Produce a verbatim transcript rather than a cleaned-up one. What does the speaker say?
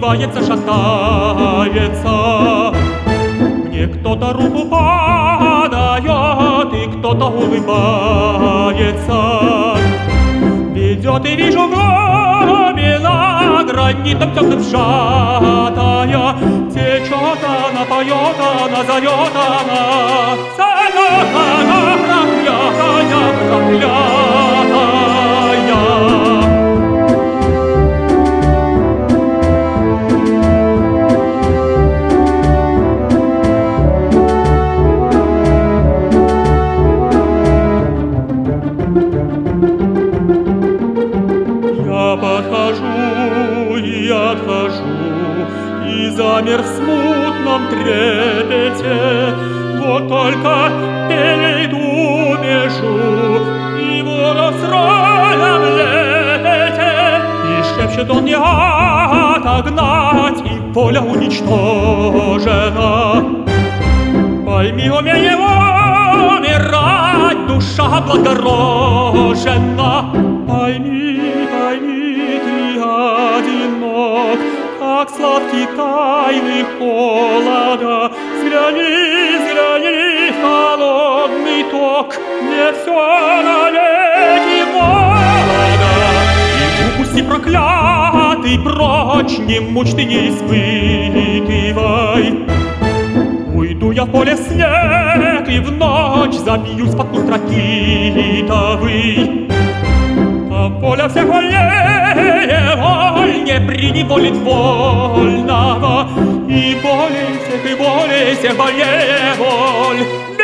сгибается, шатается. Мне кто-то руку подает, и кто-то улыбается. Ведет и вижу глубина, гранитом темным сжатая. Течет она, поет она, зовет она, зовет она, проклятая, проклятая. Я подхожу и отхожу, и замер в смутном трепете. Вот только перейду межу, и воров с роем лепете. И шепчет он не отогнать, и поле уничтожено. Пойми, умей умирать, душа благорожена. Пойми, пойми, ты одинок, как сладкий тайны холода. Взгляни, взгляни, холодный ток, не все навеки молодо. И упусти, проклятый, прочь, не мучь ты, не испытывай. Уйду я в поле снег, и в ночь забьюсь под куст ракитовый. Там поле всех вольнее, вольнее приневолит вольного. И более всех, и более всех больнее воль.